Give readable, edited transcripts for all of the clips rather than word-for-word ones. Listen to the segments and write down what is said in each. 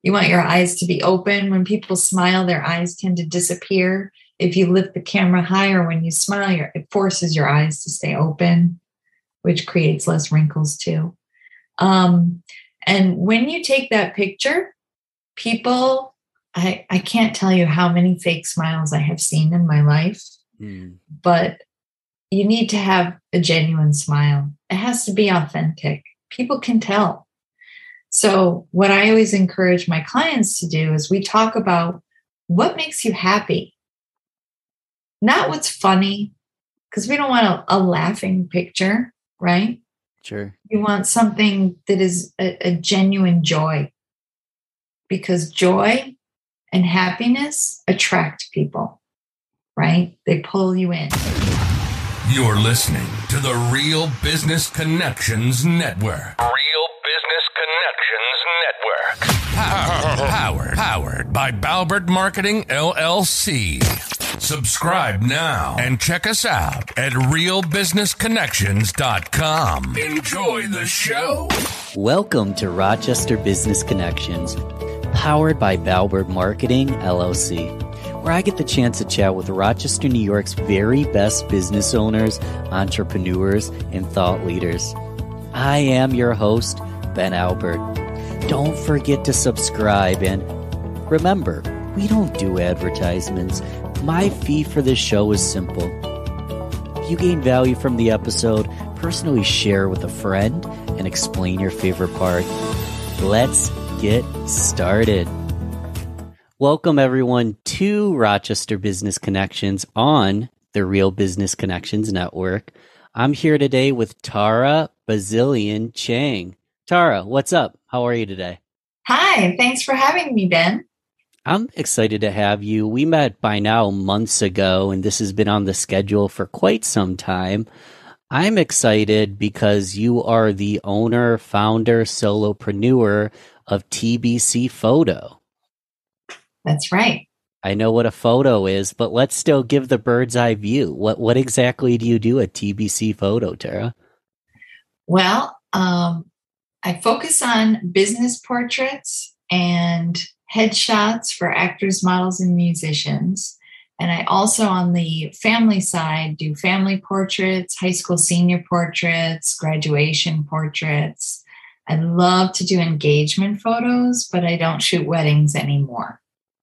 You want your eyes to be open. When people smile, their eyes tend to disappear. If you lift the camera higher when you smile, it forces your eyes to stay open, which creates less wrinkles too. And when you take that picture, people, I can't tell you how many fake smiles I have seen in my life, but you need to have a genuine smile. It has to be authentic. People can tell. So what I always encourage my clients to do is we talk about what makes you happy, not what's funny, because we don't want a laughing picture, right? Sure. You want something that is a genuine joy, because joy and happiness attract people, right? They pull you in. You're listening to the Real Business Connections Network. Real Business Connections Network. Powered by Balbert Marketing, LLC. Subscribe now and check us out at realbusinessconnections.com. Enjoy the show. Welcome to Rochester Business Connections, powered by Balbert Marketing, LLC, where I get the chance to chat with Rochester, New York's very best business owners, entrepreneurs, and thought leaders. I am your host, Ben Albert. Don't forget to subscribe, and remember, we don't do advertisements. My fee for this show is simple. If you gain value from the episode, personally share with a friend and explain your favorite part. Let's get started. Welcome, everyone, to Rochester Business Connections on the Real Business Connections Network. I'm here today with Tara Bazillion Chang. Tara, what's up? How are you today? Hi, thanks for having me, Ben. I'm excited to have you. We met by now months ago, and this has been on the schedule for quite some time. I'm excited because you are the owner, founder, solopreneur of TBC Photo. That's right. I know what a photo is, but let's still give the bird's eye view. What exactly do you do at TBC Photo, Tara? Well, I focus on business portraits and headshots for actors, models, and musicians. And I also, on the family side, do family portraits, high school senior portraits, graduation portraits. I love to do engagement photos, but I don't shoot weddings anymore.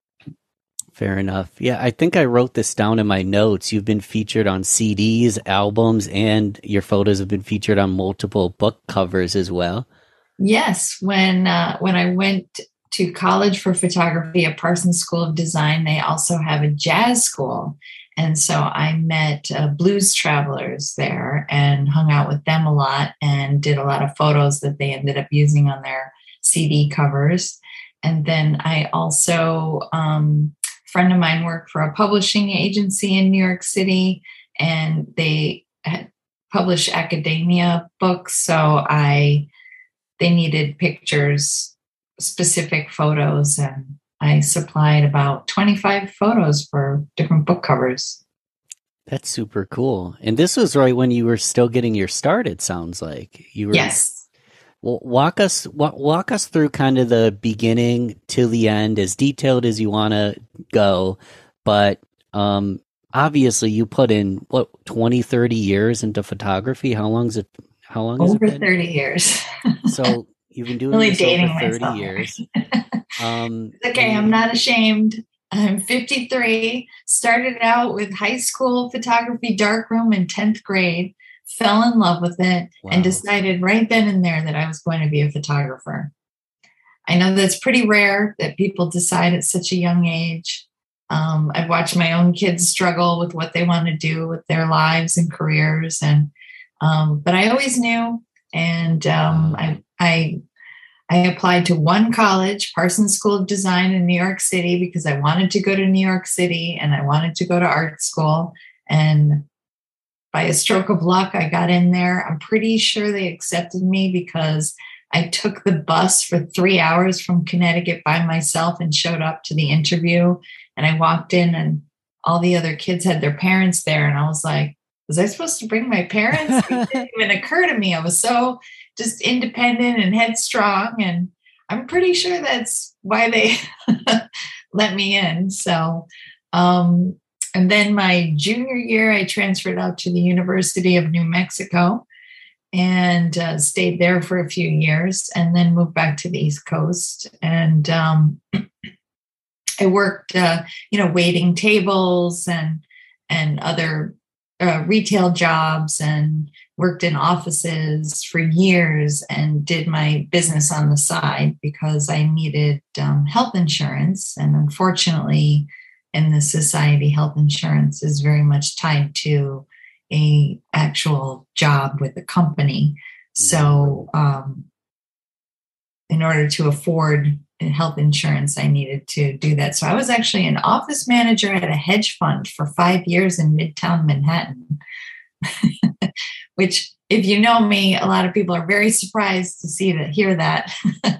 Fair enough. Yeah, I think I wrote this down in my notes. You've been featured on CDs, albums, and your photos have been featured on multiple book covers as well. Yes. When I went to college for photography at Parsons School of Design, they also have a jazz school. And so I met blues travelers there and hung out with them a lot and did a lot of photos that they ended up using on their CD covers. And then I also, a friend of mine worked for a publishing agency in New York City, and they had published academia books. So they needed pictures, specific photos, and I supplied about 25 photos for different book covers. That's super cool. And this was right when you were still getting your start, it sounds like. Yes. Well, walk us through kind of the beginning to the end, as detailed as you want to go. But obviously you put in, 20, 30 years into photography? How long has it been? Over 30 years. So you've been doing really this dating over 30 myself. years. Okay, I'm not ashamed. I'm 53, started out with high school photography darkroom in 10th grade, fell in love with it, and decided right then and there that I was going to be a photographer. I know that's pretty rare that people decide at such a young age. I've watched my own kids struggle with what they want to do with their lives and careers, but I always knew, and I applied to one college, Parsons School of Design in New York City, because I wanted to go to New York City and I wanted to go to art school. And by a stroke of luck, I got in there. I'm pretty sure they accepted me because I took the bus for 3 hours from Connecticut by myself and showed up to the interview. And I walked in and all the other kids had their parents there. And I was like, was I supposed to bring my parents? It didn't even occur to me. I was so just independent and headstrong. And I'm pretty sure that's why they let me in. So, and then my junior year, I transferred out to the University of New Mexico and stayed there for a few years, and then moved back to the East Coast. And I worked, waiting tables and other retail jobs, and worked in offices for years, and did my business on the side because I needed health insurance. And unfortunately, in this society, health insurance is very much tied to a actual job with a company. So in order to afford health insurance, I needed to do that. So I was actually an office manager at a hedge fund for 5 years in Midtown Manhattan, which, if you know me, a lot of people are very surprised to hear that.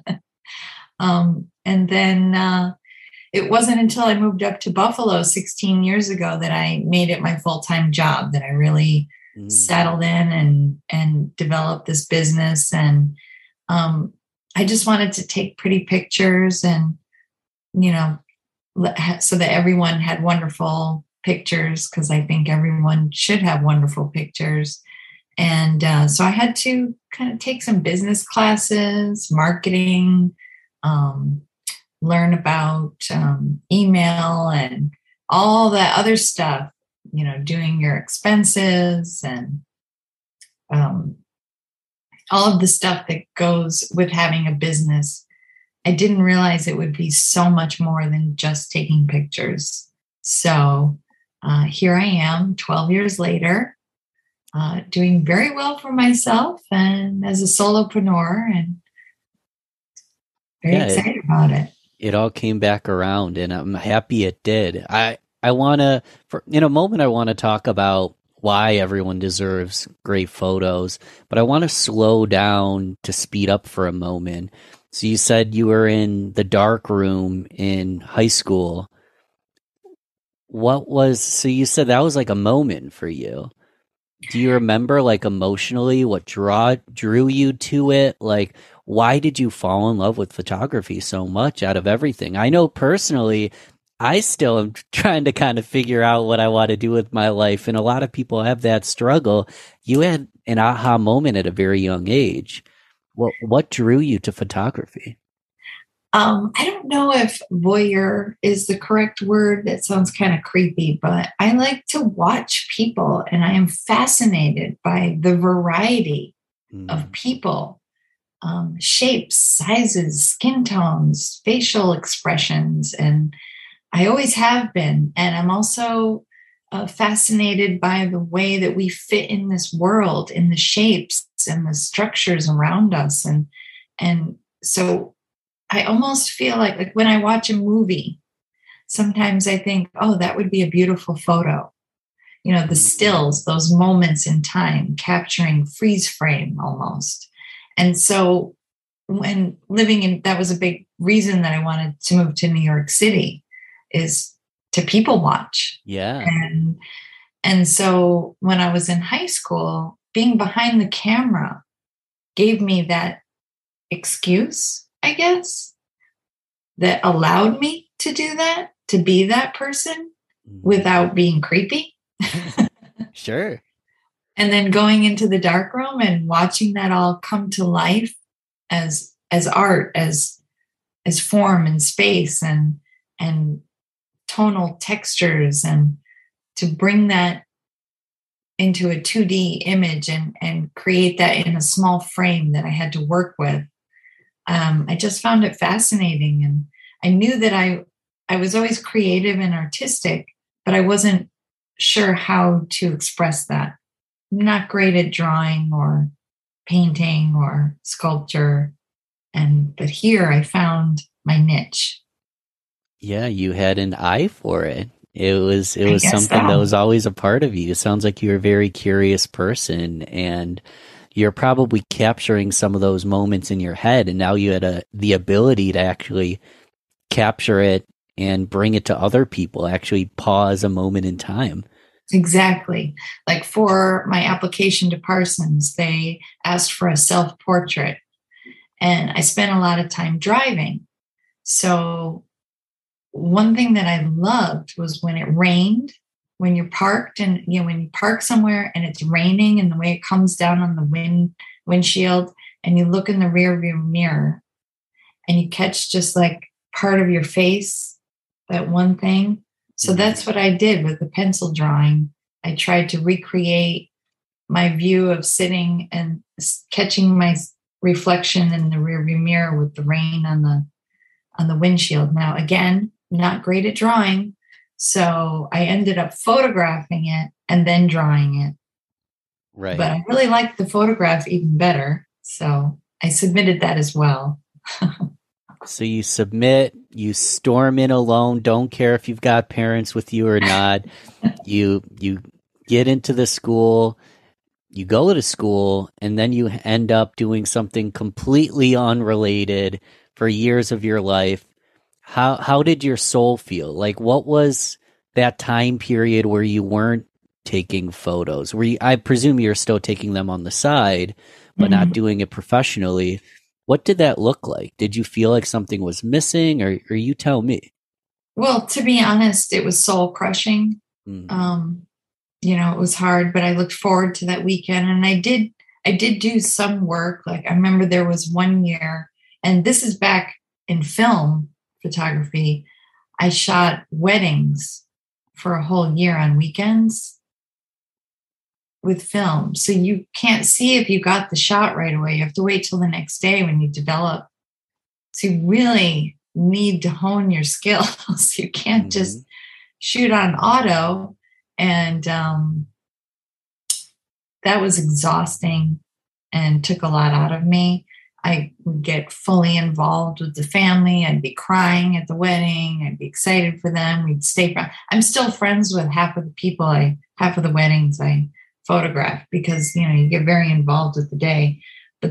And then it wasn't until I moved up to Buffalo 16 years ago that I made it my full-time job, that I really settled in and developed this business. And I just wanted to take pretty pictures and, so that everyone had wonderful pictures, because I think everyone should have wonderful pictures. And so I had to kind of take some business classes, marketing, learn about email and all that other stuff, doing your expenses and all of the stuff that goes with having a business. I didn't realize it would be so much more than just taking pictures. So here I am 12 years later, doing very well for myself and as a solopreneur, and very excited about it. It all came back around, and I'm happy it did. I want to, in a moment, I want to talk about why everyone deserves great photos, but I want to slow down to speed up for a moment. So you said you were in the dark room in high school. So you said that was like a moment for you. Do you remember, like, emotionally what drew you to it? Like, why did you fall in love with photography so much out of everything? I know personally, I still am trying to kind of figure out what I want to do with my life. And a lot of people have that struggle. You had an aha moment at a very young age. What drew you to photography? I don't know if voyeur is the correct word. That sounds kind of creepy, but I like to watch people, and I am fascinated by the variety of people, shapes, sizes, skin tones, facial expressions. And I always have been. And I'm also fascinated by the way that we fit in this world, in the shapes and the structures around us. And so I almost feel like when I watch a movie, sometimes I think, oh, that would be a beautiful photo. The stills, those moments in time, capturing freeze frame almost. And so when that was a big reason that I wanted to move to New York City, is to people watch. Yeah. And so when I was in high school, being behind the camera gave me that excuse, I guess, that allowed me to do that, to be that person without being creepy. Sure. And then going into the darkroom and watching that all come to life as art, as form and space and tonal textures, and to bring that into a 2D image and create that in a small frame that I had to work with. I just found it fascinating. And I knew that I was always creative and artistic, but I wasn't sure how to express that. I'm not great at drawing or painting or sculpture. But here I found my niche. Yeah, you had an eye for it. It was something that was always a part of you. It sounds like you're a very curious person, and you're probably capturing some of those moments in your head, and now you had the ability to actually capture it and bring it to other people, actually pause a moment in time. Exactly. Like for my application to Parsons, they asked for a self-portrait. and I spent a lot of time driving. So one thing that I loved was when it rained, when you're parked and, when you park somewhere and it's raining and the way it comes down on the windshield and you look in the rear view mirror and you catch just like part of your face, that one thing. So that's what I did with the pencil drawing. I tried to recreate my view of sitting and catching my reflection in the rearview mirror with the rain on the windshield. Now, again, not great at drawing, so I ended up photographing it and then drawing it. Right. But I really liked the photograph even better, so I submitted that as well. So you submit, you storm in alone, don't care if you've got parents with you or not. You get into the school, you go to school, and then you end up doing something completely unrelated for years of your life. How did your soul feel? Like, what was that time period where you weren't taking photos? I presume you're still taking them on the side, but not doing it professionally. What did that look like? Did you feel like something was missing, or you tell me? Well, to be honest, it was soul crushing. It was hard, but I looked forward to that weekend, and I did do some work. Like, I remember there was one year, and this is back in film photography. I shot weddings for a whole year on weekends with film. So you can't see if you got the shot right away. You have to wait till the next day when you develop. So you really need to hone your skills. You can't just shoot on auto. And that was exhausting and took a lot out of me. I would get fully involved with the family. I'd be crying at the wedding. I'd be excited for them. We'd stay friends. I'm still friends with half of the weddings I photograph because, you get very involved with the day. But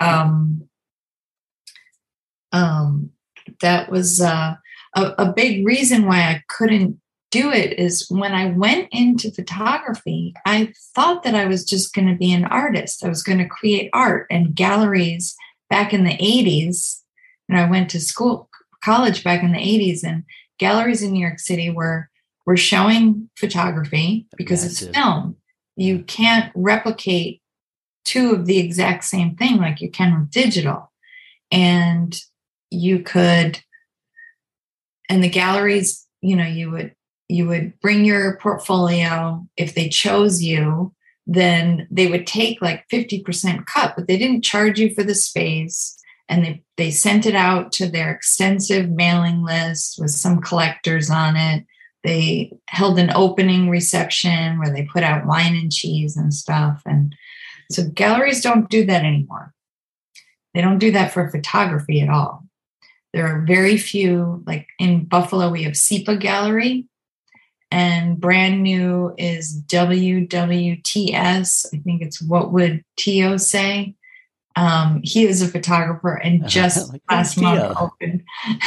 that was a big reason why I couldn't do it is when I went into photography, I thought that I was just going to be an artist. I was going to create art and galleries back in the 80s. And I went to college back in the 80s, and galleries in New York City were showing photography because it's film. You can't replicate two of the exact same thing like you can with digital. And the galleries, you would bring your portfolio. If they chose you, then they would take like 50% cut, but they didn't charge you for the space. And they sent it out to their extensive mailing list with some collectors on it. They held an opening reception where they put out wine and cheese and stuff. And so galleries don't do that anymore. They don't do that for photography at all. There are very few, like in Buffalo, we have SIPA Gallery. And brand new is WWTS. I think it's What Would Tio Say? He is a photographer and just last month opened.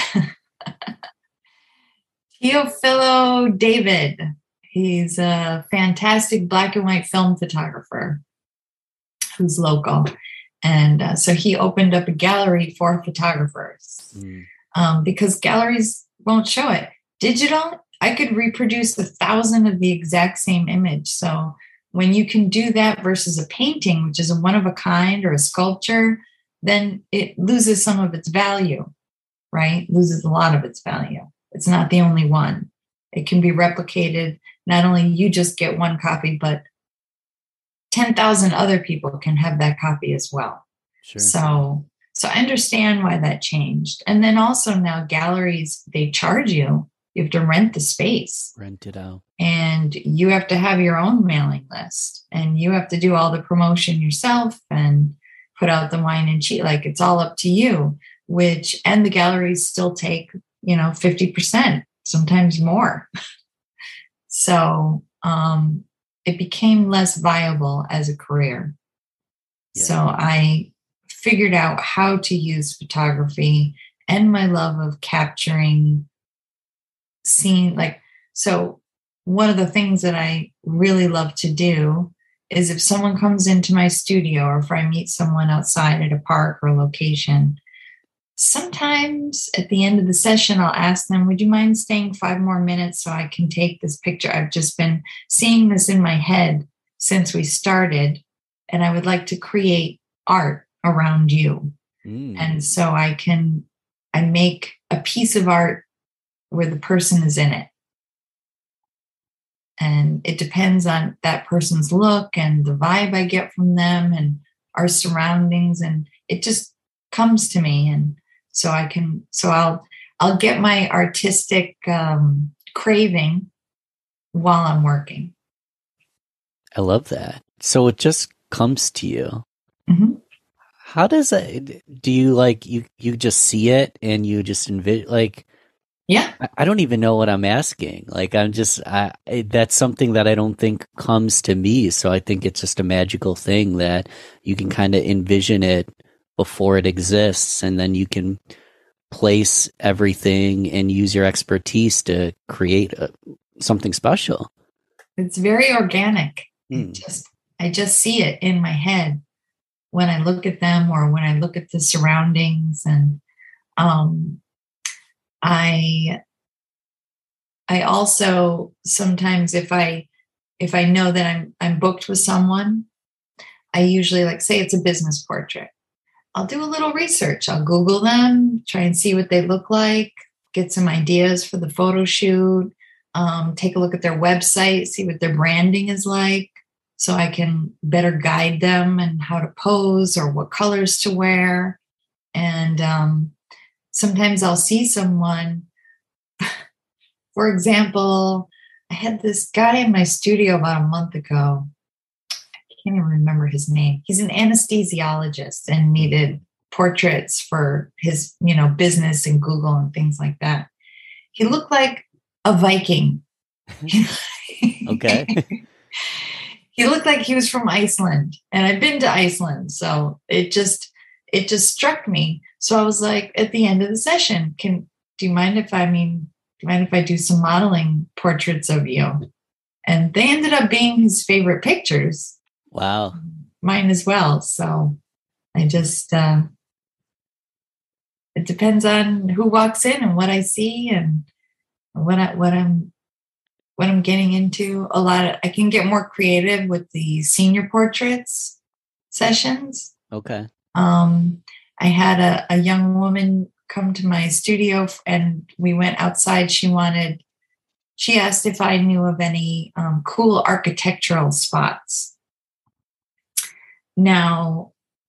Teofilo David. He's a fantastic black and white film photographer who's local. And so he opened up a gallery for photographers because galleries won't show it. Digital, I could reproduce 1,000 of the exact same image. So when you can do that versus a painting, which is a one of a kind or a sculpture, then it loses some of its value, right? Loses a lot of its value. It's not the only one. It can be replicated. Not only you just get one copy, but 10,000 other people can have that copy as well. Sure. So I understand why that changed. And then also now galleries, they charge you. You have to rent the space. Rent it out. And you have to have your own mailing list. And you have to do all the promotion yourself and put out the wine and cheese. Like, it's all up to you, and the galleries still take, 50%, sometimes more. So it became less viable as a career. Yeah. So I figured out how to use photography and my love of capturing scene. So one of the things that I really love to do is if someone comes into my studio or if I meet someone outside at a park or location, sometimes at the end of the session, I'll ask them, would you mind staying 5 more minutes so I can take this picture? I've just been seeing this in my head since we started, and I would like to create art around you. And so I make a piece of art where the person is in it. And it depends on that person's look and the vibe I get from them and our surroundings. And it just comes to me. And so I'll get my artistic craving while I'm working. I love that. So it just comes to you. Mm-hmm. How does that, do you like, you just see it and you just envision, like, yeah, I don't even know what I'm asking. Like, that's something that I don't think comes to me. So I think it's just a magical thing that you can kind of envision it before it exists. And then you can place everything and use your expertise to create something special. It's very organic. I just see it in my head when I look at them or when I look at the surroundings. And I also sometimes if I know that I'm booked with someone, I usually, like, say it's a business portrait, I'll do a little research. I'll Google them, try and see what they look like, get some ideas for the photo shoot, take a look at their website, see what their branding is like, so I can better guide them and how to pose or what colors to wear. And sometimes I'll see someone, for example, I had this guy in my studio about a month ago. I can't even remember his name. He's an anesthesiologist and needed portraits for his, business and Google and things like that. He looked like a Viking. Okay. He looked like he was from Iceland, and I've been to Iceland. So it just struck me. So I was like, at the end of the session, do you mind if I do some modeling portraits of you? And they ended up being his favorite pictures. Wow. Mine as well. So I just, it depends on who walks in and what I see and what I'm getting into. I can get more creative with the senior portraits sessions. Okay. I had a young woman come to my studio and we went outside. She asked if I knew of any cool architectural spots. Now,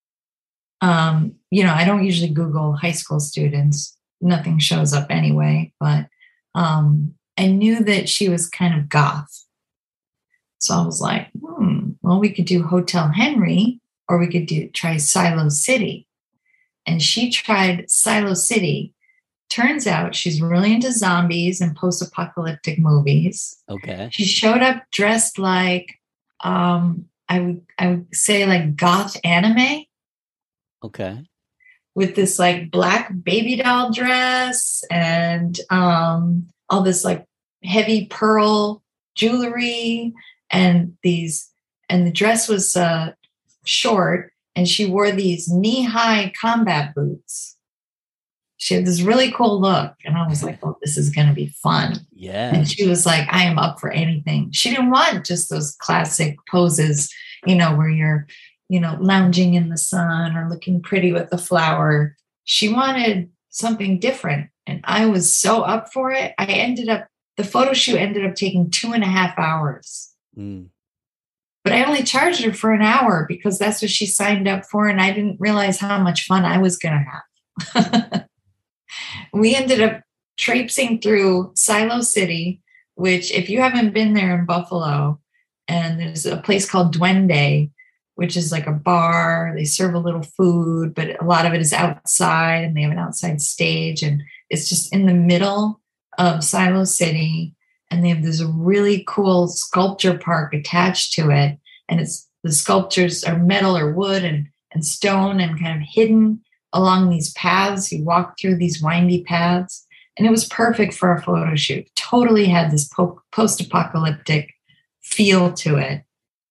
I don't usually Google high school students. Nothing shows up anyway, but I knew that she was kind of goth. So I was like, well, we could do Hotel Henry or we could try Silo City. And she tried Silo City. Turns out she's really into zombies and post-apocalyptic movies. Okay. She showed up dressed like, I would say like goth anime. Okay. With this like black baby doll dress and all this like heavy pearl jewelry and the dress was short and she wore these knee-high combat boots. She had this really cool look and I was like, oh, this is going to be fun. Yeah. And she was like, I am up for anything. She didn't want just those classic poses, where you're, lounging in the sun or looking pretty with a flower. She wanted something different. And I was so up for it. The photo shoot ended up taking 2.5 hours. But I only charged her for an hour because that's what she signed up for. And I didn't realize how much fun I was going to have. We ended up traipsing through Silo City, which if you haven't been there in Buffalo, and there's a place called Duende, which is like a bar. They serve a little food, but a lot of it is outside and they have an outside stage. And it's just in the middle of Silo City. And they have this really cool sculpture park attached to it. And the sculptures are metal or wood and stone and kind of hidden along these paths. You walk through these windy paths. And it was perfect for a photo shoot. Totally had this post-apocalyptic feel to it.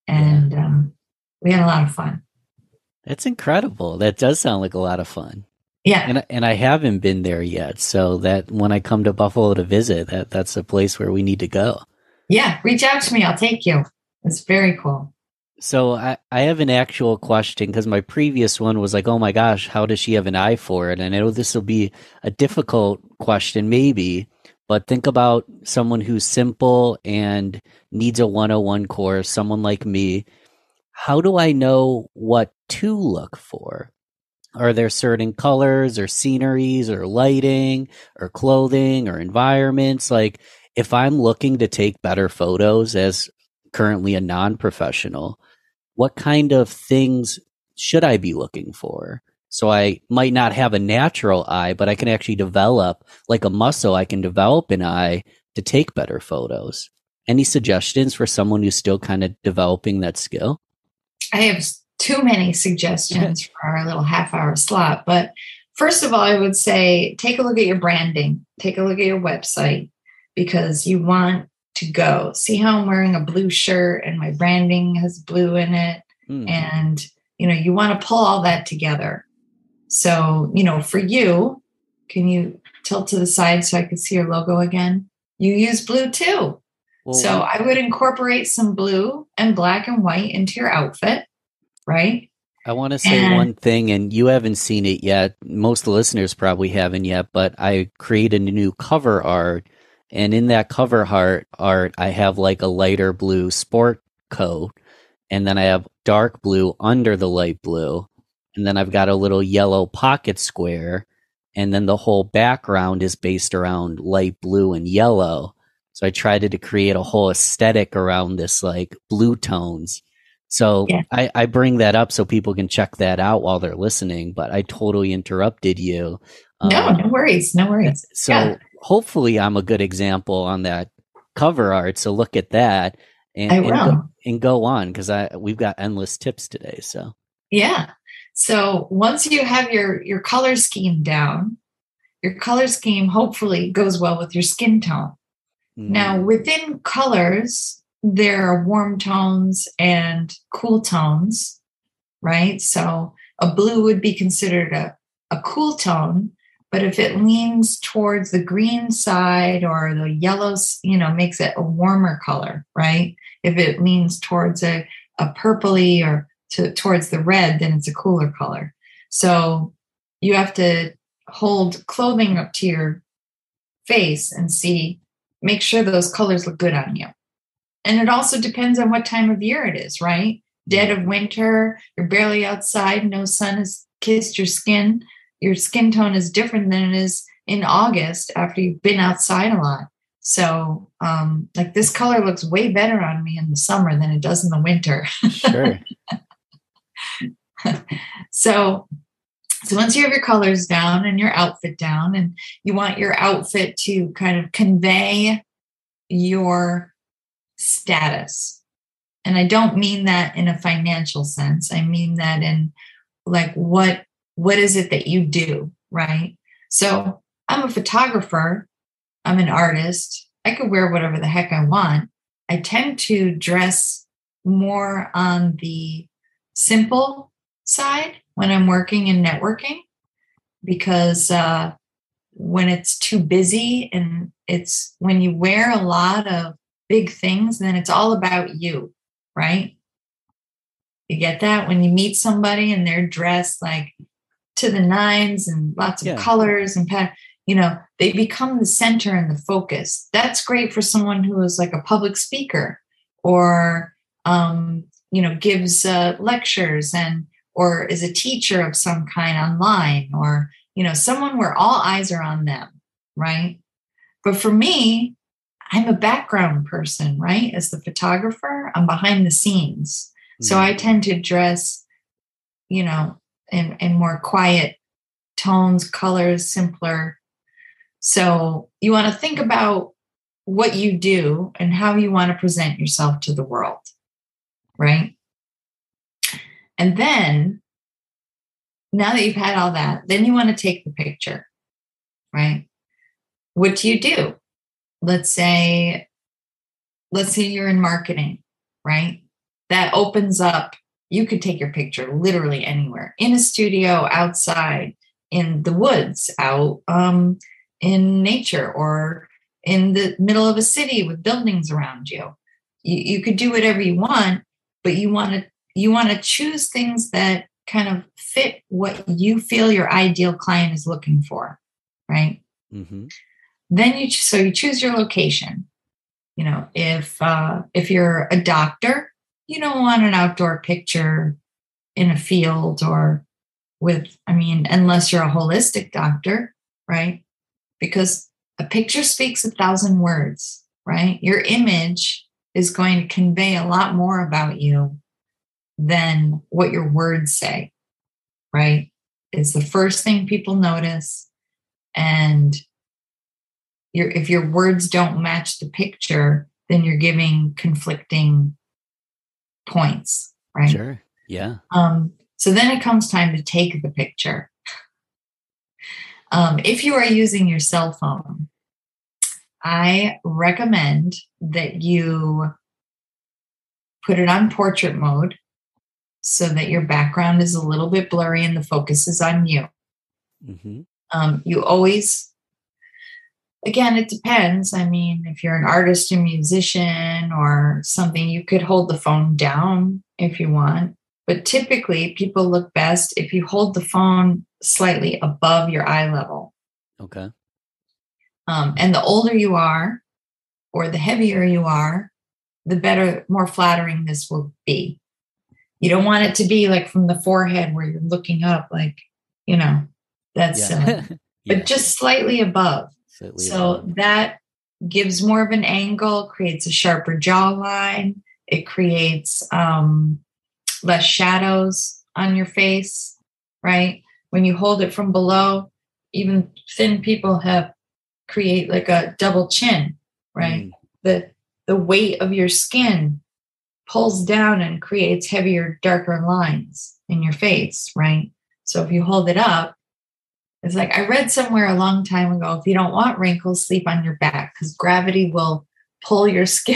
And we had a lot of fun. That's incredible. That does sound like a lot of fun. Yeah. And I haven't been there yet. So that when I come to Buffalo to visit, that's a place where we need to go. Yeah. Reach out to me. I'll take you. It's very cool. So I have an actual question because my previous one was like, oh my gosh, how does she have an eye for it? And I know this will be a difficult question, maybe, but think about someone who's simple and needs a 101 course, someone like me. How do I know what to look for? Are there certain colors or sceneries or lighting or clothing or environments? Like if I'm looking to take better photos as currently a non-professional, what kind of things should I be looking for? So I might not have a natural eye, but I can actually develop like a muscle. I can develop an eye to take better photos. Any suggestions for someone who's still kind of developing that skill? I have too many suggestions for our little half-hour slot. But first of all, I would say take a look at your branding. Take a look at your website because you want to go. See how I'm wearing a blue shirt and my branding has blue in it. And, you want to pull all that together. So, for you, can you tilt to the side so I can see your logo again? You use blue too. Well, so I would incorporate some blue and black and white into your outfit, right? I want to say one thing, and you haven't seen it yet. Most of the listeners probably haven't yet, but I created a new cover art. And in that cover art, I have like a lighter blue sport coat. And then I have dark blue under the light blue. And then I've got a little yellow pocket square. And then the whole background is based around light blue and yellow. So I tried to create a whole aesthetic around this like blue tones. So yeah. I bring that up so people can check that out while they're listening, but I totally interrupted you. No worries. No worries. So hopefully I'm a good example on that cover art. So look at that and go on because we've got endless tips today. So yeah. So once you have your color scheme down, your color scheme hopefully goes well with your skin tone. Now, within colors, there are warm tones and cool tones, right? So a blue would be considered a cool tone, but if it leans towards the green side or the yellows, makes it a warmer color, right? If it leans towards a purpley or towards the red, then it's a cooler color. So you have to hold clothing up to your face and make sure those colors look good on you. And it also depends on what time of year it is, right? Dead of winter, you're barely outside, no sun has kissed your skin. Your skin tone is different than it is in August after you've been outside a lot. So like this color looks way better on me in the summer than it does in the winter. Sure. So once you have your colors down and your outfit down, and you want your outfit to kind of convey your status. And I don't mean that in a financial sense. I mean that in like, what is it that you do, right? So I'm a photographer. I'm an artist. I could wear whatever the heck I want. I tend to dress more on the simple side when I'm working and networking, because when it's too busy and it's when you wear a lot of big things, then it's all about you, right? You get that? When you meet somebody and they're dressed like to the nines and lots of colors and they become the center and the focus. That's great for someone who is like a public speaker or gives lectures or is a teacher of some kind online, or, someone where all eyes are on them, right? But for me, I'm a background person, right? As the photographer, I'm behind the scenes. Mm-hmm. So I tend to dress, in more quiet tones, colors, simpler. So you want to think about what you do and how you want to present yourself to the world, right? And then, now that you've had all that, then you want to take the picture, right? What do you do? Let's say you're in marketing, right? that opens up. You could take your picture literally anywhere, in a studio, outside, in the woods, out in nature, or in the middle of a city with buildings around you. You could do whatever you want, but you want to choose things that kind of fit what you feel your ideal client is looking for, right? Mm-hmm. Then you choose your location. You know, if you're a doctor, you don't want an outdoor picture in a field or unless you're a holistic doctor, right? Because a picture speaks 1,000 words, right? Your image is going to convey a lot more about you than what your words say, right? It's the first thing people notice. And if your words don't match the picture, then you're giving conflicting points, right? Sure. Yeah. So then it comes time to take the picture. If you are using your cell phone, I recommend that you put it on portrait mode so that your background is a little bit blurry and the focus is on you. Mm-hmm. You always, again, it depends. I mean, if you're an artist or musician or something, you could hold the phone down if you want. But typically, people look best if you hold the phone slightly above your eye level. Okay. And the older you are, or the heavier you are, the better, more flattering this will be. You don't want it to be like from the forehead where you're looking up, like, that's silly. But just slightly above. That gives more of an angle, creates a sharper jawline. It creates less shadows on your face, right? When you hold it from below, even thin people create like a double chin, right? The weight of your skin pulls down and creates heavier, darker lines in your face, right? So if you hold it up, it's like I read somewhere a long time ago, if you don't want wrinkles, sleep on your back because gravity will pull your skin.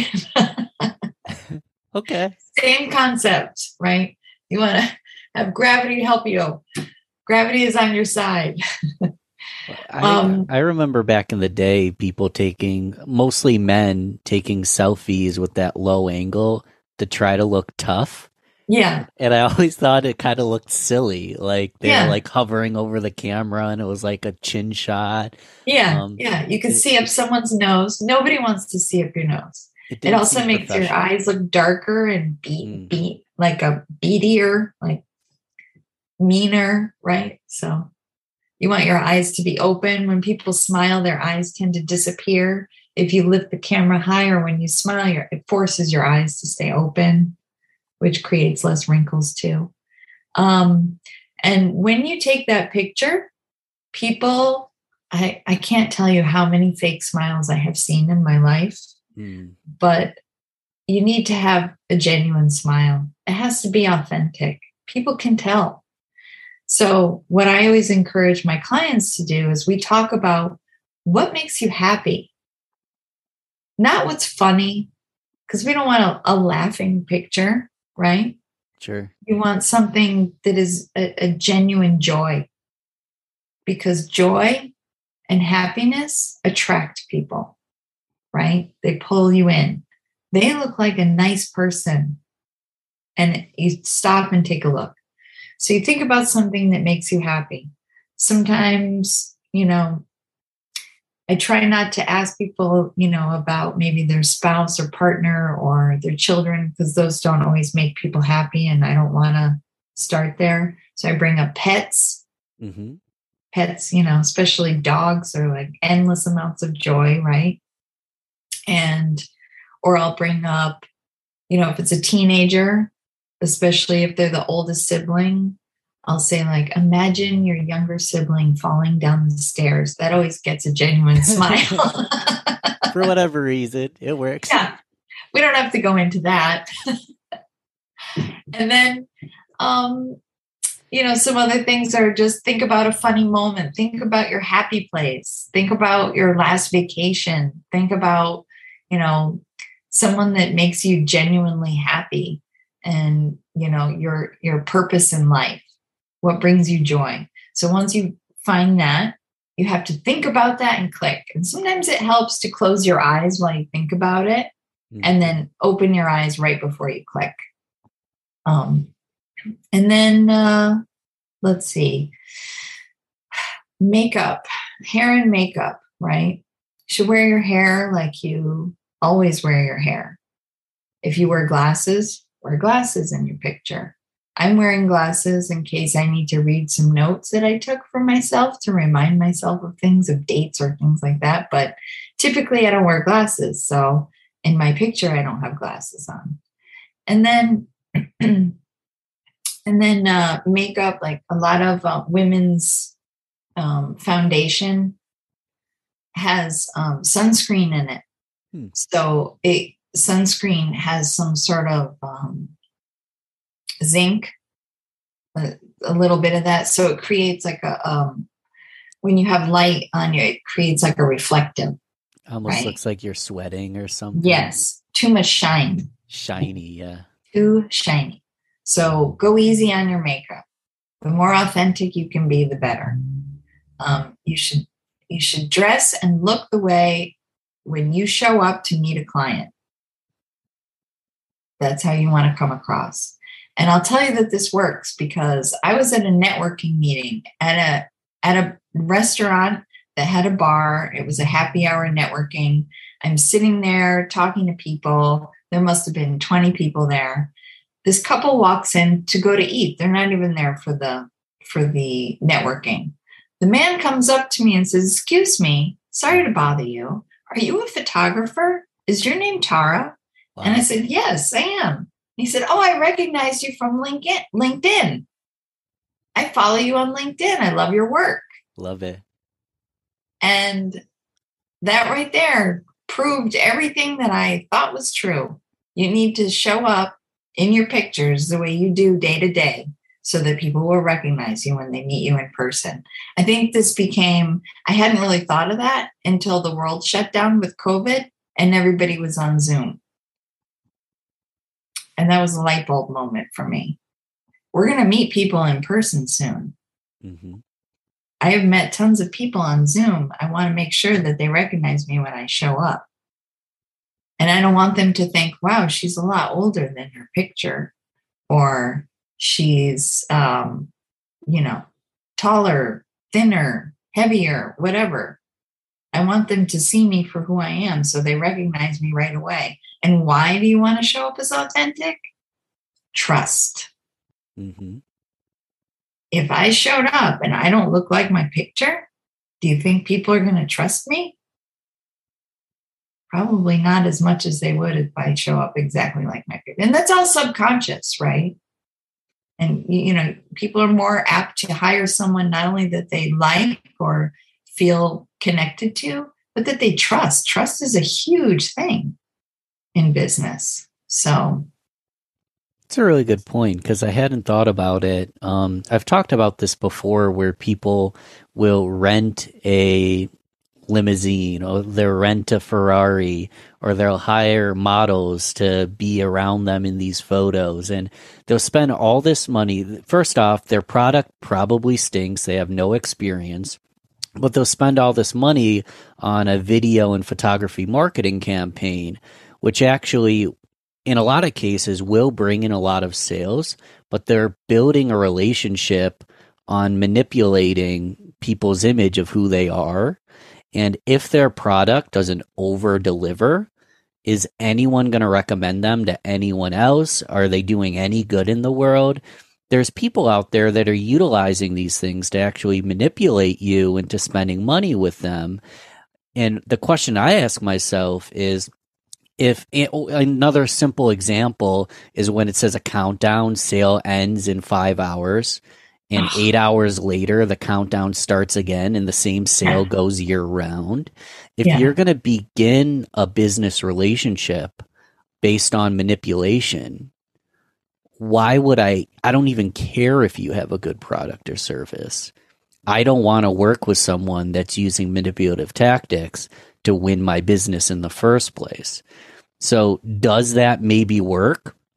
Okay. Same concept, right? You want to have gravity help you. Gravity is on your side. I remember back in the day, people mostly men taking selfies with that low angle to try to look tough. Yeah. And I always thought it kind of looked silly. Like they were like hovering over the camera and it was like a chin shot. Yeah. You can see up someone's nose. Nobody wants to see up your nose. It also makes your eyes look darker and beat like a beadier, like meaner, right? So you want your eyes to be open. When people smile, their eyes tend to disappear. If you lift the camera higher when you smile, it forces your eyes to stay open, which creates less wrinkles too. And when you take that picture, people, I can't tell you how many fake smiles I have seen in my life, but you need to have a genuine smile. It has to be authentic. People can tell. So what I always encourage my clients to do is we talk about what makes you happy, not what's funny, because we don't want a laughing picture, right? Sure. You want something that is a genuine joy, because joy and happiness attract people, right? They pull you in. They look like a nice person, and you stop and take a look. So you think about something that makes you happy. Sometimes, I try not to ask people, about maybe their spouse or partner or their children, because those don't always make people happy, and I don't want to start there. So I bring up pets. Mm-hmm. Pets, especially dogs, are like endless amounts of joy, right? Or I'll bring up, if it's a teenager, especially if they're the oldest sibling, I'll say, like, imagine your younger sibling falling down the stairs. That always gets a genuine smile. For whatever reason, it works. Yeah, we don't have to go into that. And then, some other things are just think about a funny moment. Think about your happy place. Think about your last vacation. Think about, someone that makes you genuinely happy. and, your purpose in life, what brings you joy. So once you find that, you have to think about that and click. And sometimes it helps to close your eyes while you think about it, and then open your eyes right before you click. And then let's see, makeup, hair and makeup, right? You should wear your hair like you always wear your hair. If you wear glasses in your picture. I'm wearing glasses in case I need to read some notes that I took for myself to remind myself of things, of dates or things like that. But typically I don't wear glasses. So in my picture, I don't have glasses on. And then, makeup, like a lot of women's foundation has sunscreen in it. So sunscreen has some sort of zinc, a little bit of that. So it creates like when you have light on you, it creates like a reflective. Almost looks like you're sweating or something. Yes. Too much shine. Shiny, yeah. Too shiny. So go easy on your makeup. The more authentic you can be, the better. You should dress and look the way when you show up to meet a client. That's how you want to come across. And I'll tell you that this works because I was at a networking meeting at a restaurant that had a bar. It was a happy hour networking. I'm sitting there talking to people. There must have been 20 people there. This couple walks in to go to eat. They're not even there for the networking. The man comes up to me and says, "Excuse me, sorry to bother you. Are you a photographer? Is your name Tara?" Wow. And I said, "Yes, I am." He said, "Oh, I recognize you from LinkedIn. I follow you on LinkedIn. I love your work." Love it. And that right there proved everything that I thought was true. You need to show up in your pictures the way you do day to day so that people will recognize you when they meet you in person. I think I hadn't really thought of that until the world shut down with COVID and everybody was on Zoom. And that was a light bulb moment for me. We're going to meet people in person soon. Mm-hmm. I have met tons of people on Zoom. I want to make sure that they recognize me when I show up. And I don't want them to think, wow, she's a lot older than her picture. Or she's, taller, thinner, heavier, whatever. I want them to see me for who I am so they recognize me right away. And why do you want to show up as authentic? Trust. Mm-hmm. If I showed up and I don't look like my picture, do you think people are going to trust me? Probably not as much as they would if I show up exactly like my picture. And that's all subconscious, right? And, people are more apt to hire someone not only that they like or feel connected to, but that they trust. Trust is a huge thing in business. So it's a really good point because I hadn't thought about it. I've talked about this before where people will rent a limousine or they'll rent a Ferrari or they'll hire models to be around them in these photos and they'll spend all this money. First off, their product probably stinks. They have no experience. But they'll spend all this money on a video and photography marketing campaign, which actually, in a lot of cases, will bring in a lot of sales, but they're building a relationship on manipulating people's image of who they are. And if their product doesn't over-deliver, is anyone going to recommend them to anyone else? Are they doing any good in the world? There's people out there that are utilizing these things to actually manipulate you into spending money with them. And the question I ask myself is, if another simple example is when it says a countdown, sale ends in 5 hours, and 8 hours later, the countdown starts again and the same sale goes year round. If you're going to begin a business relationship based on manipulation, why would I don't even care if you have a good product or service. I don't want to work with someone that's using manipulative tactics to win my business in the first place. So does that maybe work?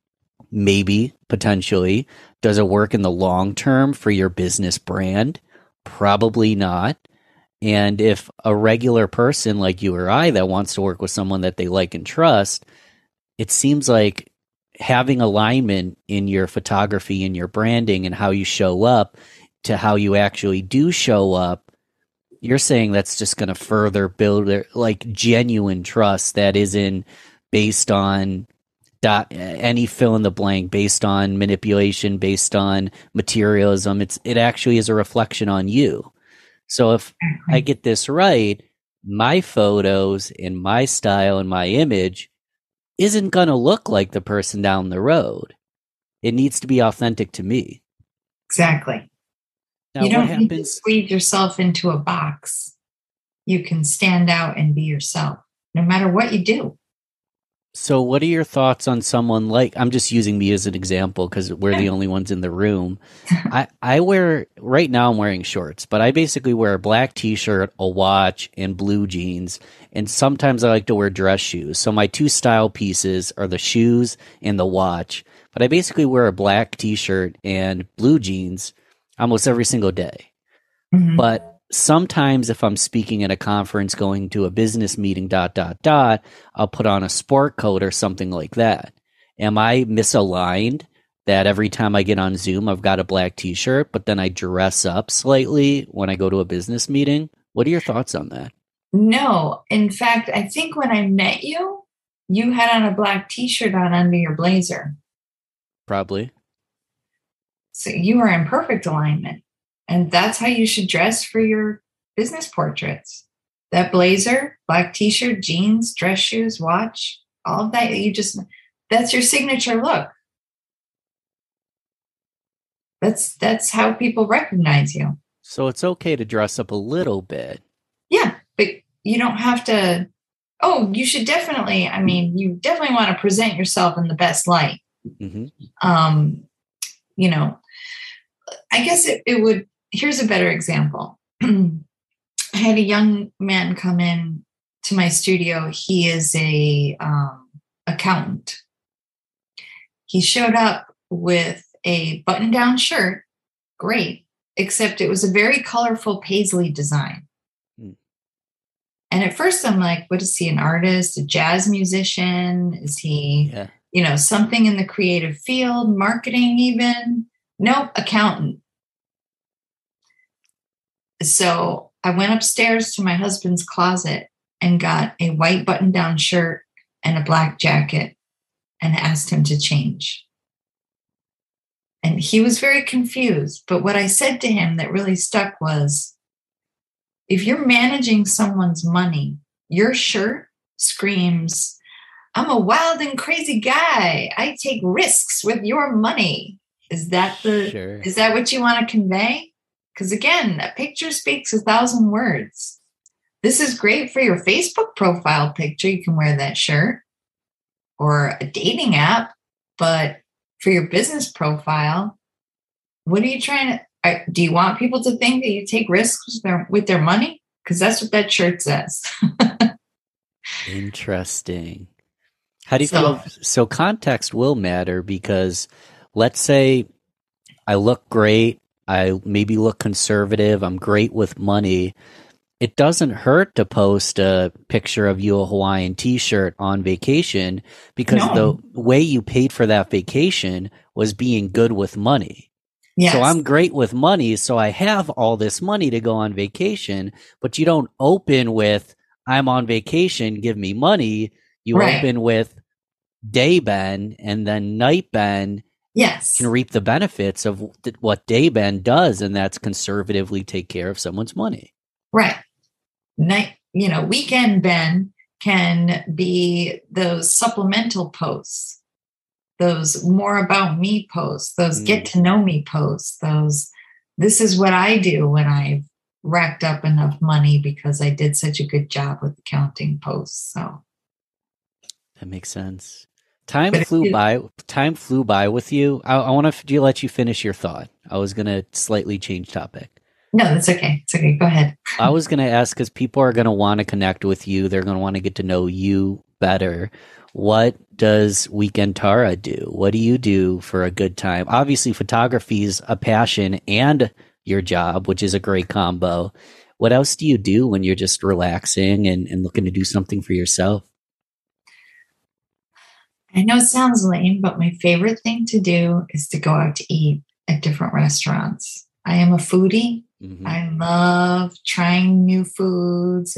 maybe, potentially. Does it work in the long term for your business brand? Probably not. And if a regular person like you or I that wants to work with someone that they like and trust, it seems like having alignment in your photography and your branding and how you show up to how you actually do show up, you're saying that's just going to further build like genuine trust that isn't based on any fill in the blank, based on manipulation, based on materialism. It actually is a reflection on you. So if I get this right, my photos and my style and my image isn't going to look like the person down the road. It needs to be authentic to me. Exactly. Now, you don't need to squeeze yourself into a box. You can stand out and be yourself, no matter what you do. So what are your thoughts on someone like, I'm just using me as an example because we're the only ones in the room. I wear, right now I'm wearing shorts, but I basically wear a black t-shirt, a watch, and blue jeans. And sometimes I like to wear dress shoes. So my two style pieces are the shoes and the watch. But I basically wear a black t-shirt and blue jeans almost every single day. Mm-hmm. But sometimes if I'm speaking at a conference, going to a business meeting, I'll put on a sport coat or something like that. Am I misaligned that every time I get on Zoom, I've got a black t-shirt, but then I dress up slightly when I go to a business meeting? What are your thoughts on that? No. In fact, I think when I met you, you had on a black t-shirt on under your blazer. Probably. So you are in perfect alignment. And that's how you should dress for your business portraits. That blazer, black t-shirt, jeans, dress shoes, watch, all of that. That's your signature look. That's how people recognize you. So it's okay to dress up a little bit. Yeah, but you don't have to. Oh, you should definitely. I mean, you definitely want to present yourself in the best light. Mm-hmm. I guess it would. Here's a better example. I had a young man come in to my studio. He is a accountant. He showed up with a button-down shirt, great, except it was a very colorful paisley design. And at first I'm like, what is he, an artist, a jazz musician? Is he, something in the creative field, marketing even? Nope, accountant. So I went upstairs to my husband's closet and got a white button-down shirt and a black jacket and asked him to change. And he was very confused. But what I said to him that really stuck was, if you're managing someone's money, your shirt screams, I'm a wild and crazy guy. I take risks with your money. Is that what you want to convey? Because again, a picture speaks 1,000 words. This is great for your Facebook profile picture. You can wear that shirt, or a dating app, but for your business profile, what are you trying to, do you want people to think that you take risks with their money? Because that's what that shirt says. Interesting. How do you feel? So context will matter, because let's say I look great, I maybe look conservative, I'm great with money. It doesn't hurt to post a picture of you a Hawaiian t-shirt on vacation, because the way you paid for that vacation was being good with money. Yes. So I'm great with money, so I have all this money to go on vacation, but you don't open with, I'm on vacation, give me money. You open with, day Ben, and then night Ben can reap the benefits of what day Ben does, and that's conservatively take care of someone's money. Right. Night, weekend Ben can be those supplemental posts, those more about me posts, those get to know me posts, this is what I do when I've racked up enough money because I did such a good job with accounting posts. So that makes sense. Time flew by with you. I want to let you finish your thought. I was going to slightly change topic. No, that's okay. It's okay. Go ahead. I was going to ask, because people are going to want to connect with you. They're going to want to get to know you better, what does Weekend Tara do? What do you do for a good time? Obviously, photography is a passion and your job, which is a great combo. What else do you do when you're just relaxing and looking to do something for yourself? I know it sounds lame, but my favorite thing to do is to go out to eat at different restaurants. I am a foodie. Mm-hmm. I love trying new foods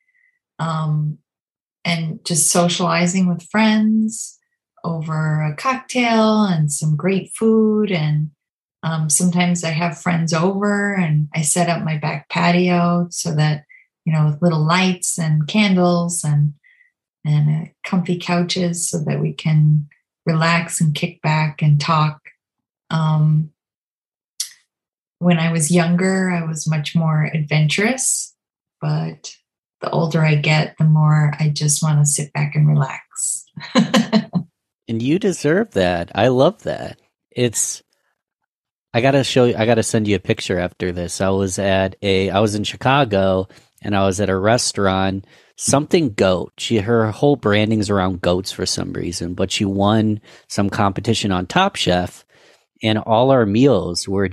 and just socializing with friends over a cocktail and some great food. And sometimes I have friends over and I set up my back patio so that, with little lights and candles and comfy couches so that we can relax and kick back and talk. When I was younger, I was much more adventurous, but the older I get, the more I just want to sit back and relax. And you deserve that. I love that. I gotta send you a picture after this. I was in Chicago and I was at a restaurant, something goat. Her whole branding's around goats for some reason, but she won some competition on Top Chef, and all our meals were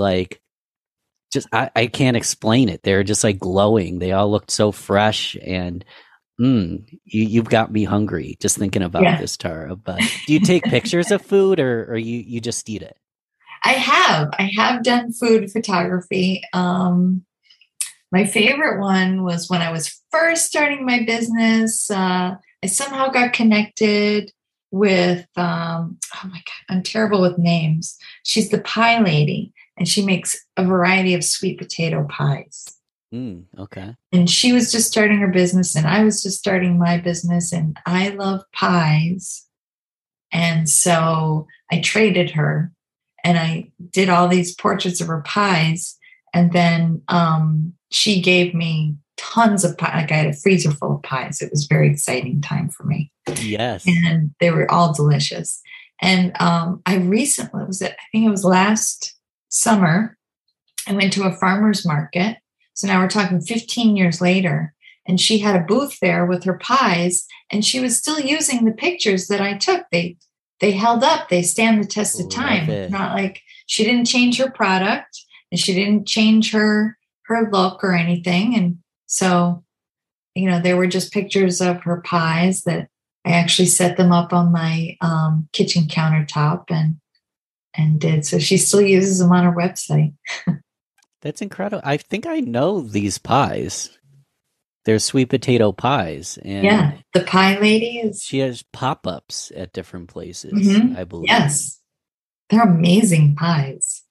I can't explain it. They're just like glowing. They all looked so fresh, and you've got me hungry just thinking about this, Tara. But do you take pictures of food or you just eat it? I have done food photography. My favorite one was when I was first starting my business. I somehow got connected with, oh my God, I'm terrible with names. She's the pie lady, and she makes a variety of sweet potato pies. Okay. And she was just starting her business, and I was just starting my business, and I love pies. And so I traded her, and I did all these portraits of her pies. And then she gave me tons of pie. Like I had a freezer full of pies. It was a very exciting time for me. Yes. And they were all delicious. And I recently, I think it was last summer, I went to a farmer's market. So now we're talking 15 years later. And she had a booth there with her pies. And she was still using the pictures that I took. They held up. They stand the test of time. It's not like she didn't change her product. And she didn't change her look or anything. And so, they were just pictures of her pies that I actually set them up on my kitchen countertop and did. So she still uses them on her website. That's incredible. I think I know these pies. They're sweet potato pies. And the pie lady she has pop-ups at different places, I believe. Yes. They're amazing pies.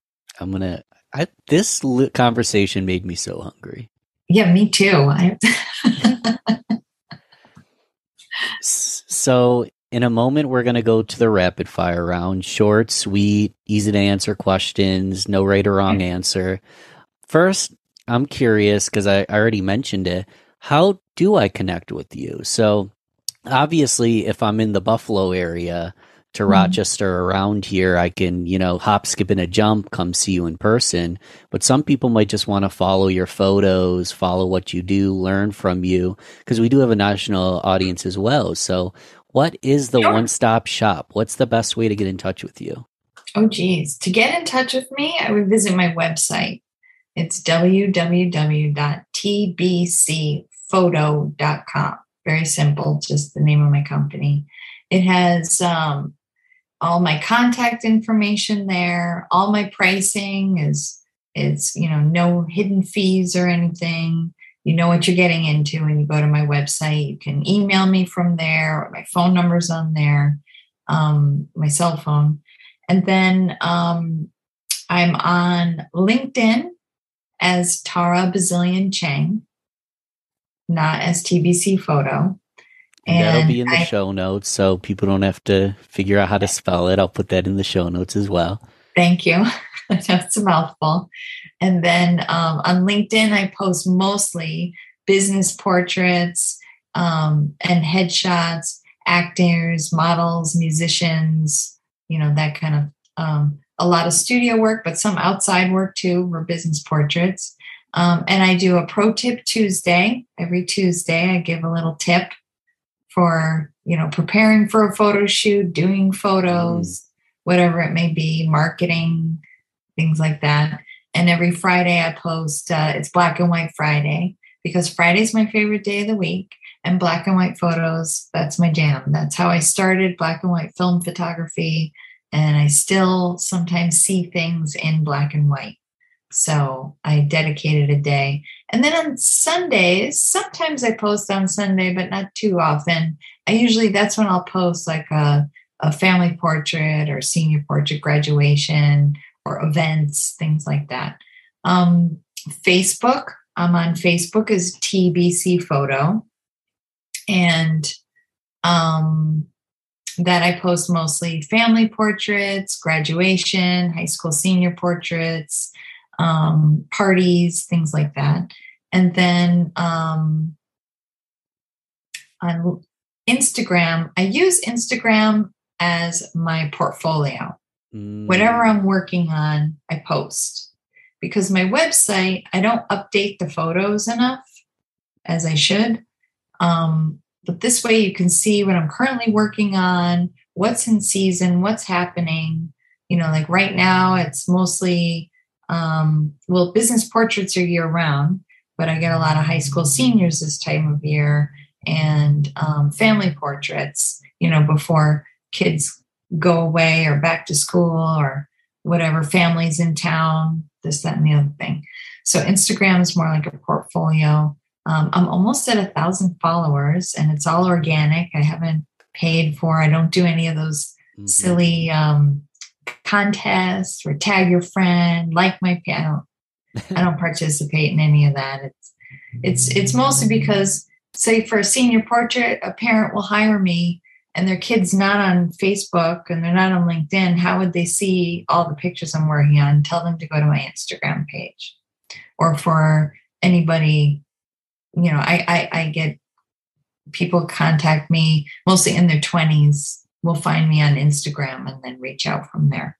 This conversation made me so hungry. Yeah, me too. So in a moment, we're going to go to the rapid fire round. Short, sweet, easy to answer questions, no right or wrong answer. First, I'm curious because I already mentioned it. How do I connect with you? So obviously, if I'm in the Buffalo area to Rochester around here, I can, hop, skip, and a jump, come see you in person. But some people might just want to follow your photos, follow what you do, learn from you, because we do have a national audience as well. So what is the one-stop shop? What's the best way to get in touch with you? Oh, geez. To get in touch with me, I would visit my website. It's www.tbcphoto.com. Very simple, just the name of my company. It has all my contact information there. All my pricing is no hidden fees or anything. You know what you're getting into when you go to my website. You can email me from there, or my phone number's on there, my cell phone. And then I'm on LinkedIn as Tara Bazillion Cheng, not as TBC Photo. And that'll be in the show notes, so people don't have to figure out how to spell it. I'll put that in the show notes as well. Thank you. That's a mouthful. And then on LinkedIn, I post mostly business portraits and headshots, actors, models, musicians, that kind of a lot of studio work, but some outside work too for business portraits. And I do a Pro Tip Tuesday. Every Tuesday, I give a little tip for, preparing for a photo shoot, doing photos, whatever it may be, marketing, things like that. And every Friday I post, it's Black and White Friday, because Friday's my favorite day of the week. And black and white photos, that's my jam. That's how I started black and white film photography. And I still sometimes see things in black and white. So I dedicated a day. And then on Sundays, sometimes I post on Sunday, but not too often. That's when I'll post like a family portrait or senior portrait, graduation or events, things like that. Facebook, I'm on Facebook as TBC Photo. And that I post mostly family portraits, graduation, high school senior portraits, parties, things like that. And then on Instagram, I use Instagram as my portfolio. Whatever I'm working on, I post. Because my website, I don't update the photos enough as I should. But this way you can see what I'm currently working on, what's in season, what's happening. Like right now it's mostly, business portraits are year round, but I get a lot of high school seniors this time of year and family portraits, before kids go away or back to school or whatever, families in town, this, that, and the other thing. So Instagram is more like a portfolio. I'm almost at 1,000 followers and it's all organic. I haven't paid for, I don't do any of those silly contests or tag your friend, like my, I don't participate in any of that. It's mostly because, say for a senior portrait, a parent will hire me and their kid's not on Facebook and they're not on LinkedIn. How would they see all the pictures I'm working on? Tell them to go to my Instagram page. Or for anybody, I get people contact me mostly in their 20s, will find me on Instagram and then reach out from there.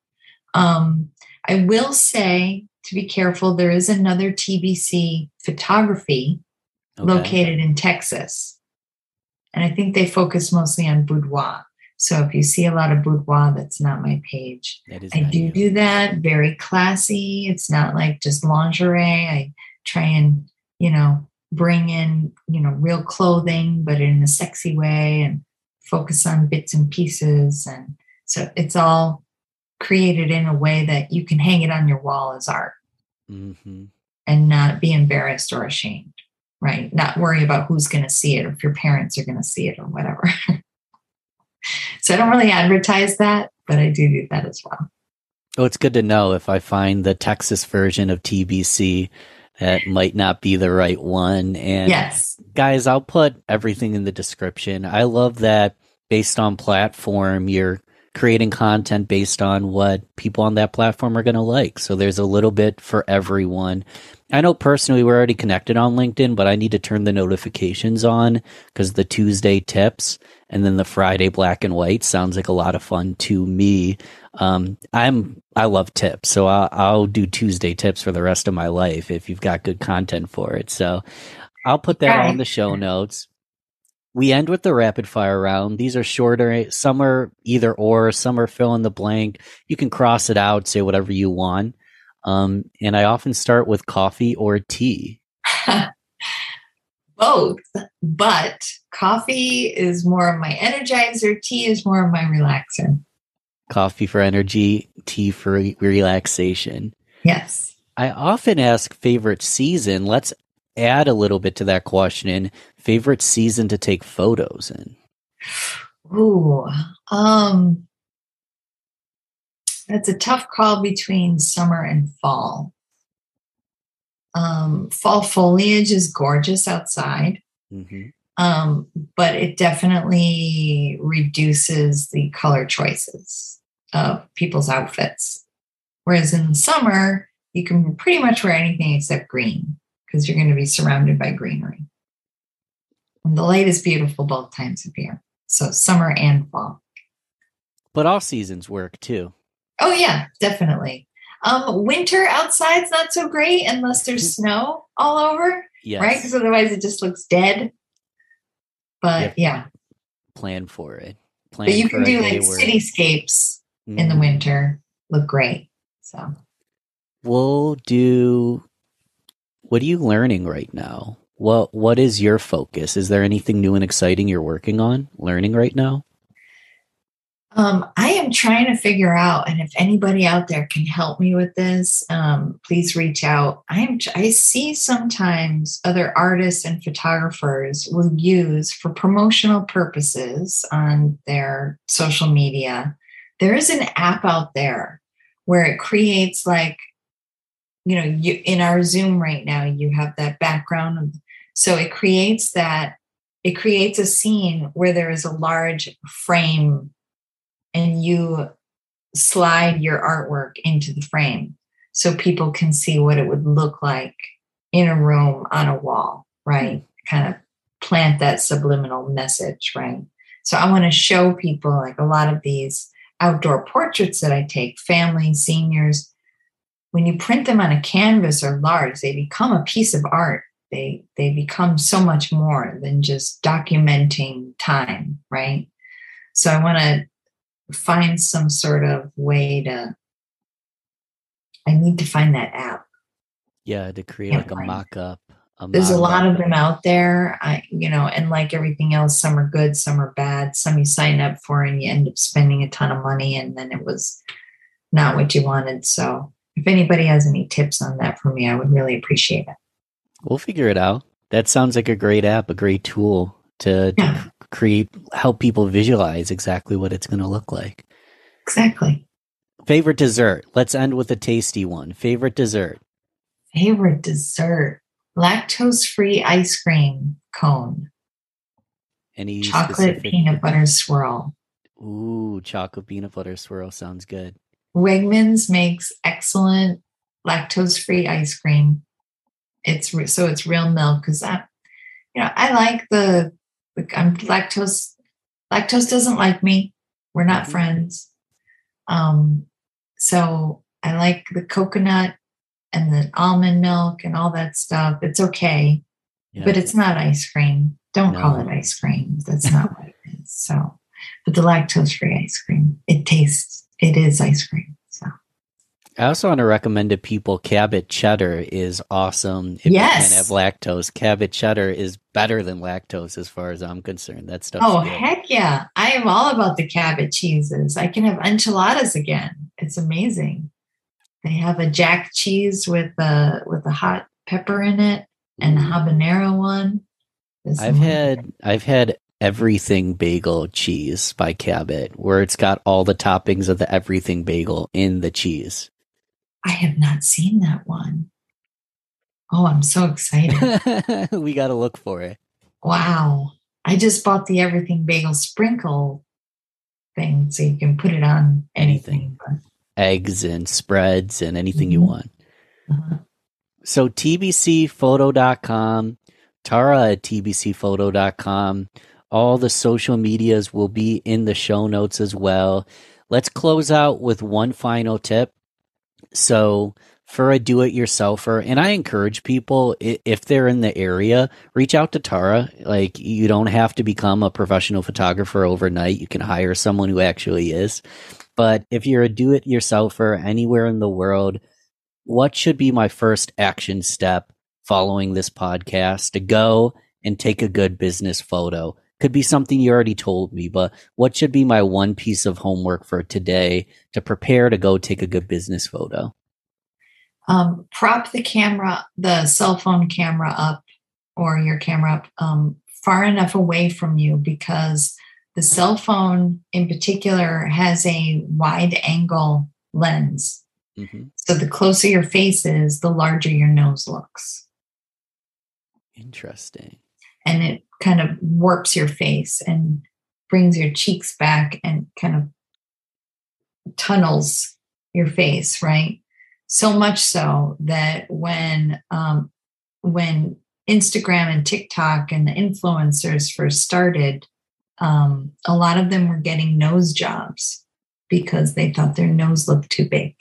I will say, to be careful, there is another TBC Photography located in Texas. And I think they focus mostly on boudoir. So if you see a lot of boudoir, that's not my page. I do that. Very classy. It's not like just lingerie. I try and, bring in, real clothing, but in a sexy way and focus on bits and pieces. And so it's all created in a way that you can hang it on your wall as art and not be embarrassed or ashamed, right? Not worry about who's going to see it or if your parents are going to see it or whatever. So I don't really advertise that, but I do that as well. Oh, it's good to know if I find the Texas version of TBC. That might not be the right one. And yes, guys, I'll put everything in the description. I love that based on platform, you're creating content based on what people on that platform are going to like. So there's a little bit for everyone. I know personally we're already connected on LinkedIn, but I need to turn the notifications on because the Tuesday tips and then the Friday black and white sounds like a lot of fun to me. I love tips, so I'll do Tuesday tips for the rest of my life if you've got good content for it. So I'll put that on the show notes. We end with the rapid fire round. These are shorter. Some are either or, some are fill in the blank. You can cross it out, say whatever you want. And I often start with coffee or tea. Both, but coffee is more of my energizer. Tea is more of my relaxer. Coffee for energy, tea for relaxation. Yes. I often ask favorite season. Let's add a little bit to that question. Favorite season to take photos in? Ooh, that's a tough call between summer and fall. Fall foliage is gorgeous outside, but it definitely reduces the color choices of people's outfits. Whereas in the summer, you can pretty much wear anything except green because you're going to be surrounded by greenery. And the light is beautiful both times of year. So summer and fall. But all seasons work too. Oh, yeah, definitely. Winter outside's not so great unless there's snow all over, right? Because otherwise it just looks dead. But yeah. plan for it. But you can do like cityscapes in the winter, look great. So what are you learning right now? What is your focus? Is there anything new and exciting you're working on, learning right now? I am trying to figure out, and if anybody out there can help me with this, please reach out. I see sometimes other artists and photographers will use for promotional purposes on their social media. There is an app out there where it creates like, you in our Zoom right now, you have that background. So it creates a scene where there is a large frame and you slide your artwork into the frame so people can see what it would look like in a room on a wall, right? Kind of plant that subliminal message, right? So I want to show people like a lot of these outdoor portraits that I take, families, seniors, when you print them on a canvas or large, they become a piece of art. They become so much more than just documenting time, right? So I want to find some sort of way I need to find that app. Yeah, to create like a mock-up. There's a lot of them out there, and like everything else, some are good, some are bad. Some you sign up for and you end up spending a ton of money and then it was not what you wanted. So if anybody has any tips on that for me, I would really appreciate it. We'll figure it out. That sounds like a great app, a great tool to help people visualize exactly what it's going to look like. Exactly. Favorite dessert. Let's end with a tasty one. Favorite dessert. Favorite dessert. Lactose-free ice cream cone. Any chocolate peanut butter swirl. Ooh, chocolate peanut butter swirl sounds good. Wegmans makes excellent lactose-free ice cream. It's real milk because I like I'm lactose. Lactose doesn't like me. We're not friends. So I like the coconut and the almond milk and all that stuff. It's okay, but it's not ice cream. Don't call it ice cream. That's not what it is. So, but the lactose-free ice cream, it is ice cream. So. I also want to recommend to people Cabot cheddar is awesome. If you can't have lactose, Cabot cheddar is better than lactose as far as I'm concerned. That stuff. Oh, heck yeah. I am all about the Cabot cheeses. I can have enchiladas again. It's amazing. They have a jack cheese with a hot pepper in it and a habanero one. I've had everything bagel cheese by Cabot where it's got all the toppings of the everything bagel in the cheese. I have not seen that one. Oh, I'm so excited. We got to look for it. Wow. I just bought the everything bagel sprinkle thing so you can put it on anything. Eggs and spreads and anything you want. So tbcphoto.com, Tara at tbcphoto.com. All the social medias will be in the show notes as well. Let's close out with one final tip. So for a do-it-yourselfer, and I encourage people, if they're in the area, reach out to Tara. Like, you don't have to become a professional photographer overnight. You can hire someone who actually is. But if you're a do-it-yourselfer anywhere in the world, what should be my first action step following this podcast to go and take a good business photo? Could be something you already told me, but what should be my one piece of homework for today to prepare to go take a good business photo? Prop the cell phone camera up or your camera up far enough away from you, because the cell phone in particular has a wide angle lens. So the closer your face is, the larger your nose looks. Interesting. And it kind of warps your face and brings your cheeks back and kind of tunnels your face, right? So much so that when Instagram and TikTok and the influencers first started, a lot of them were getting nose jobs because they thought their nose looked too big.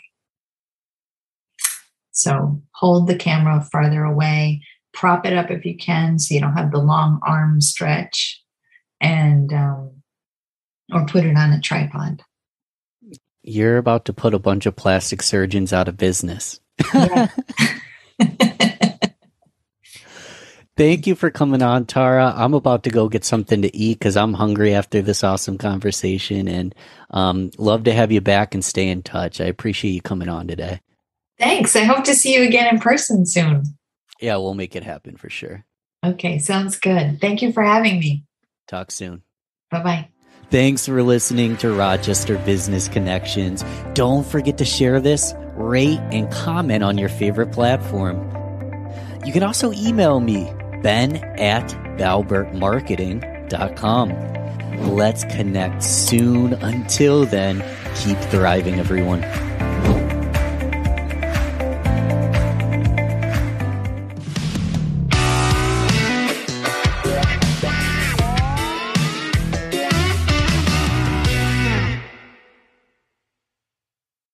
So hold the camera farther away. Prop it up if you can so you don't have the long arm stretch, and or put it on a tripod. You're about to put a bunch of plastic surgeons out of business. Yeah. Thank you for coming on, Tara. I'm about to go get something to eat because I'm hungry after this awesome conversation, and love to have you back and stay in touch. I appreciate you coming on today. Thanks. I hope to see you again in person soon. Yeah, we'll make it happen for sure. Okay, sounds good. Thank you for having me. Talk soon. Bye-bye. Thanks for listening to Rochester Business Connections. Don't forget to share this, rate, and comment on your favorite platform. You can also email me, ben@balbertmarketing.com. Let's connect soon. Until then, keep thriving, everyone.